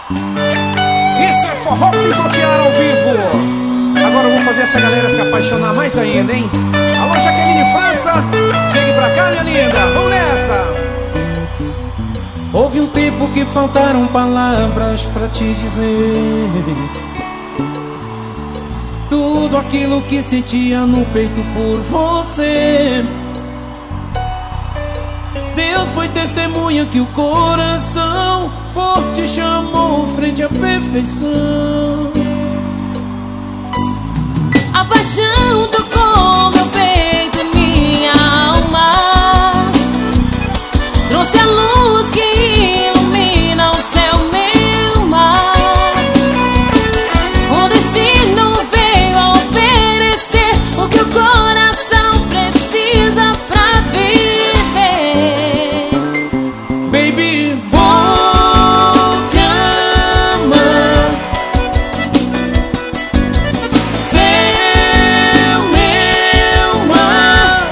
Isso é forró pisotear ao vivo. Agora eu vou fazer essa galera se apaixonar mais ainda, hein? Alô, Jaqueline França, chegue pra cá, minha linda, vamos nessa. Houve um tempo que faltaram palavras pra te dizer tudo aquilo que sentia no peito por você. Deus foi testemunha que o coração por ti chamou frente à perfeição. A paixão tocou meu peito e minha alma, trouxe a luz que ilumina o céu, meu mar. O destino veio a oferecer o que o coração precisa pra viver. Baby, vou te amar, seu meu mar.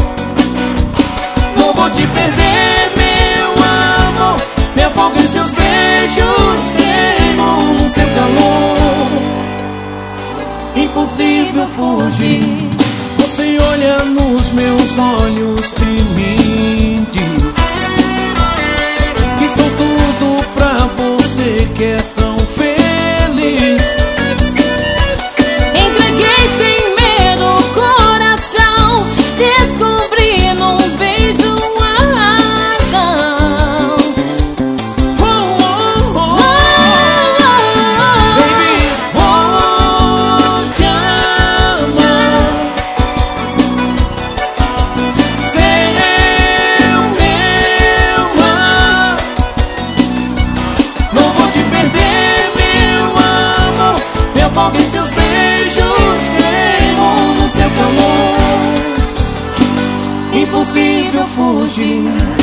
Não vou te perder, meu amor. Me afogo em seus beijos, queimo no seu calor. Impossível fugir. você olha nos meus olhos e me diz que sou tudo pra você que é tão feliz. Entreguei sem medo o coração, descobri num beijo a razão. Baby, Vou te amar, seu meu mar. Não vou te perder, meu amor. Me afogo em seus beijos, queimo no seu calor. Impossível fugir.